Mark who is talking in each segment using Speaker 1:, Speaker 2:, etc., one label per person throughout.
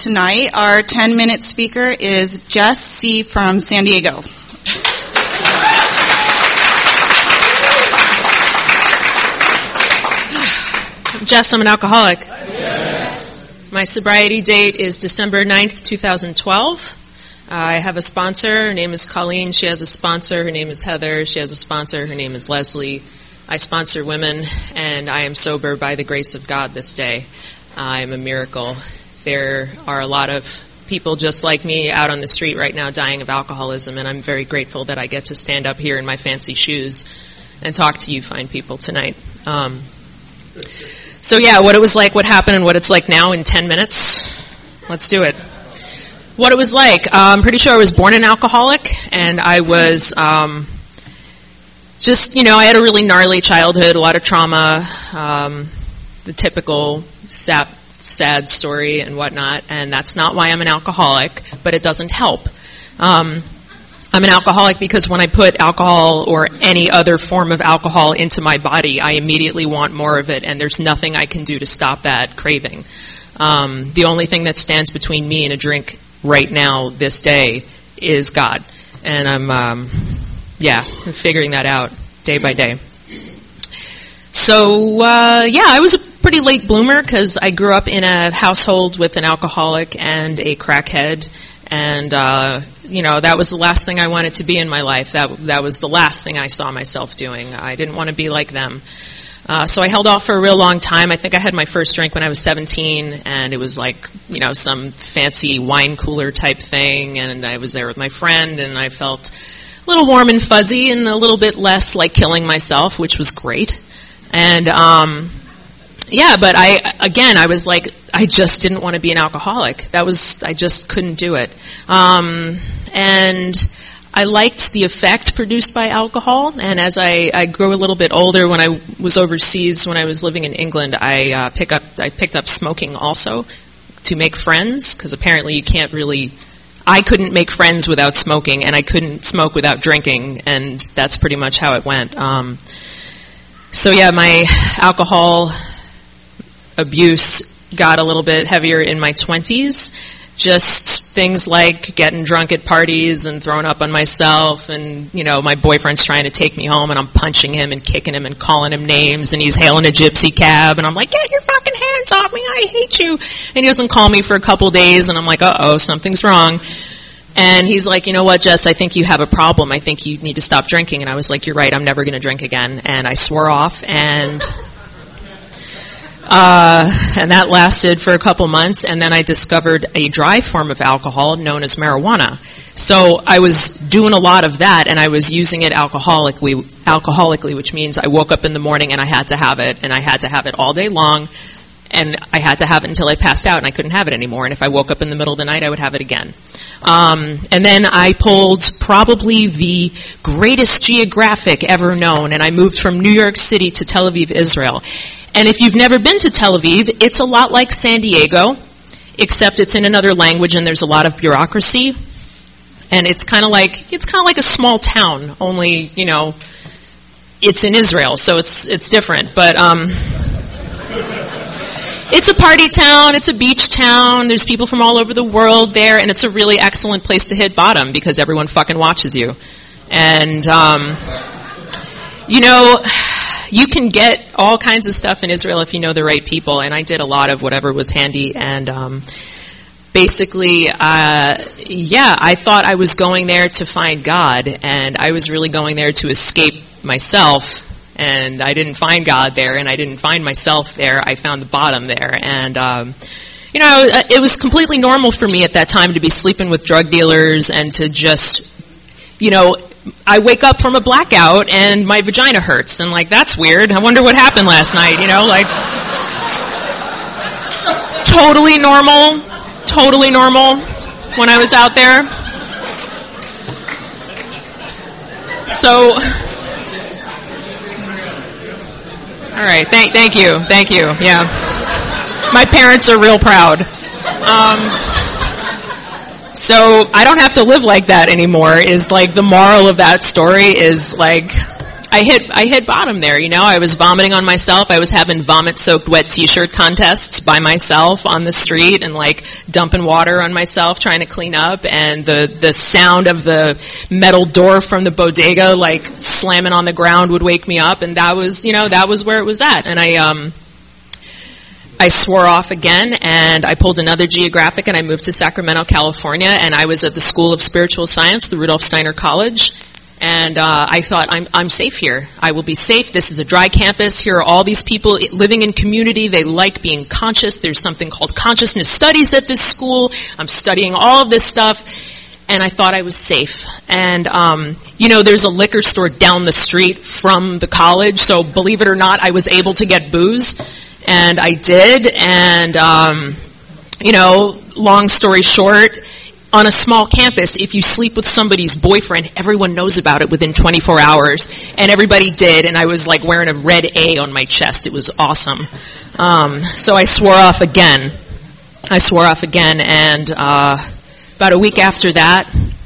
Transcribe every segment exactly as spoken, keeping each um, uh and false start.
Speaker 1: Tonight, our ten-minute speaker is Jess C. from San Diego.
Speaker 2: Jess, I'm an alcoholic. Yes. My sobriety date is December ninth, twenty twelve. Uh, I have a sponsor. Her name is Colleen. She has a sponsor. Her name is Heather. She has a sponsor. Her name is Leslie. I sponsor women, and I am sober by the grace of God this day. I am a miracle. There are a lot of people just like me out on the street right now dying of alcoholism, and I'm very grateful that I get to stand up here in my fancy shoes and talk to you fine people tonight. Um, so yeah, what it was like, what happened, and what it's like now in ten minutes. Let's do it. What it was like, uh, I'm pretty sure I was born an alcoholic, and I was um, just, you know, I had a really gnarly childhood, a lot of trauma, um, the typical sap sad story and whatnot, and that's not why I'm an alcoholic, but it doesn't help. Um, I'm an alcoholic because when I put alcohol or any other form of alcohol into my body, I immediately want more of it, and there's nothing I can do to stop that craving. Um, the only thing that stands between me and a drink right now, this day, is God. And I'm, um, yeah, I'm figuring that out day by day. So, uh, yeah, I was a pretty late bloomer because I grew up in a household with an alcoholic and a crackhead, and uh, you know, that was the last thing I wanted to be in my life. That that was the last thing I saw myself doing. I didn't want to be like them. Uh, so I held off for a real long time. I think I had my first drink when I was seventeen, and it was like, you know, some fancy wine cooler type thing, and I was there with my friend, and I felt a little warm and fuzzy and a little bit less like killing myself, which was great. And, um, yeah, but I, again, I was like, I just didn't want to be an alcoholic. That was, I just couldn't do it. Um, and I liked the effect produced by alcohol. And as I, I grew a little bit older, when I was overseas, when I was living in England, I, uh, pick up, I picked up smoking also to make friends, because apparently you can't really, I couldn't make friends without smoking, and I couldn't smoke without drinking, and that's pretty much how it went. Um, So yeah, my alcohol abuse got a little bit heavier in my twenties. Just things like getting drunk at parties and throwing up on myself, and, you know, my boyfriend's trying to take me home and I'm punching him and kicking him and calling him names, and he's hailing a gypsy cab, and I'm like, get your fucking hands off me, I hate you. And he doesn't call me for a couple days, and I'm like, uh-oh, something's wrong. And he's like, you know what, Jess, I think you have a problem. I think you need to stop drinking. And I was like, you're right, I'm never going to drink again. And I swore off, and uh, and that lasted for a couple months. And then I discovered a dry form of alcohol known as marijuana. So I was doing a lot of that, and I was using it alcoholically, alcoholically, which means I woke up in the morning and I had to have it, and I had to have it all day long. And I had to have it until I passed out, and I couldn't have it anymore. And if I woke up in the middle of the night, I would have it again. Um, and then I pulled probably the greatest geographic ever known, and I moved from New York City to Tel Aviv, Israel. And if you've never been to Tel Aviv, it's a lot like San Diego, except it's in another language, and there's a lot of bureaucracy. And it's kind of like it's kind of like a small town, only, you know, it's in Israel, so it's it's different. But um it's a party town, it's a beach town, there's people from all over the world there, and it's a really excellent place to hit bottom because everyone fucking watches you. And, um, you know, you can get all kinds of stuff in Israel if you know the right people, and I did a lot of whatever was handy, and um, basically, uh, yeah, I thought I was going there to find God, and I was really going there to escape myself. And I didn't find God there, and I didn't find myself there. I found the bottom there. And, um, you know, it was completely normal for me at that time to be sleeping with drug dealers and to just, you know, I wake up from a blackout and my vagina hurts. And, like, that's weird. I wonder what happened last night, you know, like, totally normal, totally normal when I was out there. So... All right, thank, thank you, thank you, yeah. My parents are real proud. Um, so I don't have to live like that anymore, is like the moral of that story is like, I hit I hit bottom there. You know, I was vomiting on myself. I was having vomit-soaked wet T-shirt contests by myself on the street, and like dumping water on myself, trying to clean up. And the the sound of the metal door from the bodega like slamming on the ground would wake me up. And that was, you know, that was where it was at. And I um. I swore off again, and I pulled another geographic, and I moved to Sacramento, California, and I was at the School of Spiritual Science, the Rudolf Steiner College, and uh, I thought, I'm, I'm safe here. I will be safe. This is a dry campus. Here are all these people living in community. They like being conscious. There's something called consciousness studies at this school. I'm studying all of this stuff, and I thought I was safe. And, um, you know, there's a liquor store down the street from the college, so believe it or not, I was able to get booze. And I did, and, um, you know, long story short, on a small campus, if you sleep with somebody's boyfriend, everyone knows about it within twenty-four hours, and everybody did, and I was like wearing a red A on my chest. It was awesome. Um, so I swore off again. I swore off again, and uh, about a week after that,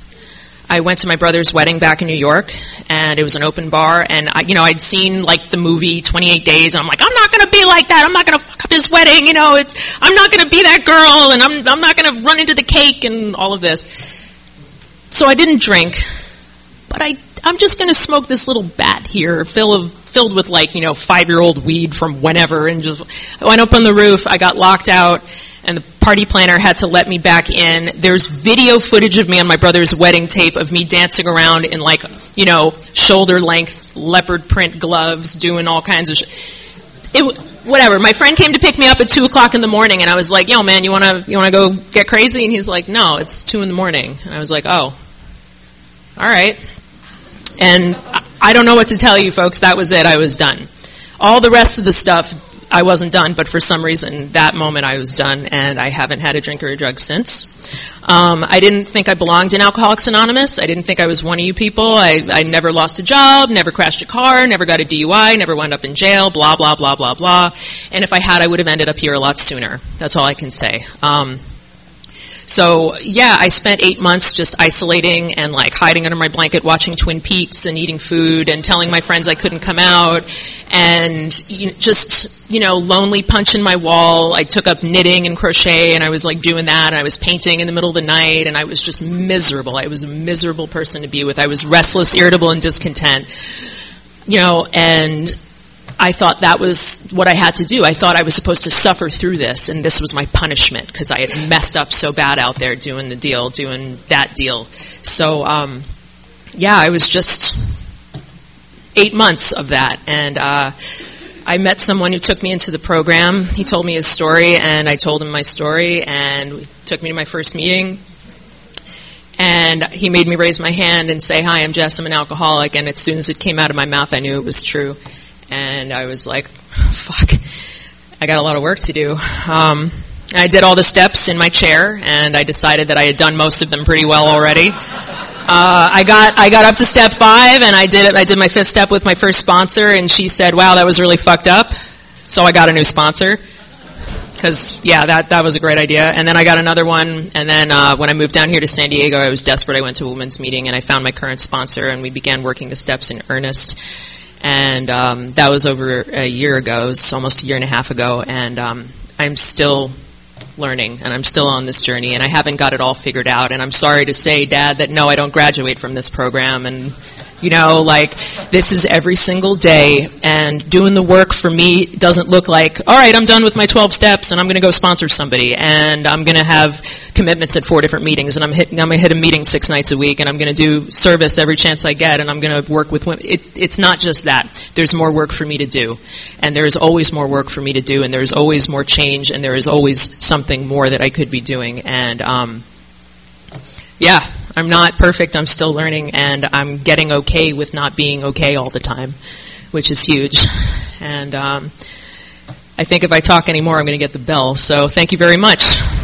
Speaker 2: I went to my brother's wedding back in New York, and it was an open bar, and I, you know, I'd seen like the movie twenty-eight days, and I'm like, I'm not going to be like that. I'm not going to fuck up his wedding. You know, it's I'm not going to be that girl, and I'm I'm not going to run into the cake and all of this. So I didn't drink, but I I'm just going to smoke this little bat here, filled of, filled with like you know five year old weed from whenever, and just I went up on the roof. I got locked out. And the party planner had to let me back in. There's video footage of me on my brother's wedding tape of me dancing around in like, you know, shoulder-length leopard print gloves, doing all kinds of shit. It, whatever. My friend came to pick me up at two o'clock in the morning, and I was like, yo, man, you want to you want to go get crazy? And he's like, no, it's two in the morning. And I was like, oh, all right. And I don't know what to tell you, folks. That was it. I was done. All the rest of the stuff, I wasn't done, but for some reason, that moment I was done, and I haven't had a drink or a drug since. Um, I didn't think I belonged in Alcoholics Anonymous. I didn't think I was one of you people. I, I never lost a job, never crashed a car, never got a D U I, never wound up in jail, blah, blah, blah, blah, blah. And if I had, I would have ended up here a lot sooner. That's all I can say. Um, So, yeah, I spent eight months just isolating and, like, hiding under my blanket, watching Twin Peaks and eating food and telling my friends I couldn't come out and you know, just, you know, lonely punching my wall. I took up knitting and crochet, and I was, like, doing that, and I was painting in the middle of the night, and I was just miserable. I was a miserable person to be with. I was restless, irritable, and discontent, you know, and I thought that was what I had to do. I thought I was supposed to suffer through this, and this was my punishment because I had messed up so bad out there doing the deal, doing that deal. So, um, yeah, I was just eight months of that, and uh, I met someone who took me into the program. He told me his story, and I told him my story, and he took me to my first meeting. And he made me raise my hand and say, hi, I'm Jess, I'm an alcoholic, and as soon as it came out of my mouth, I knew it was true. And I was like, fuck, I got a lot of work to do. Um, I did all the steps in my chair, and I decided that I had done most of them pretty well already. Uh, I got I got up to step five, and I did it. I did my fifth step with my first sponsor, and she said, wow, that was really fucked up. So I got a new sponsor. Because, yeah, that, that was a great idea. And then I got another one, and then uh, when I moved down here to San Diego, I was desperate. I went to a women's meeting, and I found my current sponsor, and we began working the steps in earnest. And um, that was over a year ago. It was almost a year and a half ago. And um, I'm still learning, and I'm still on this journey, and I haven't got it all figured out. And I'm sorry to say, Dad, that no, I don't graduate from this program. And, you know, like, this is every single day. And doing the work for me doesn't look like, all right, I'm done with my twelve steps, and I'm going to go sponsor somebody. And I'm going to have commitments at four different meetings, and I'm, hit, I'm going to hit a meeting six nights a week, and I'm going to do service every chance I get, and I'm going to work with women. It, it's not just that. There's more work for me to do. And there's always more work for me to do, and there's always more change, and there is always something more that I could be doing. And, um, yeah, I'm not perfect. I'm still learning, and I'm getting okay with not being okay all the time, which is huge. And um, I think if I talk anymore, I'm going to get the bell. So thank you very much.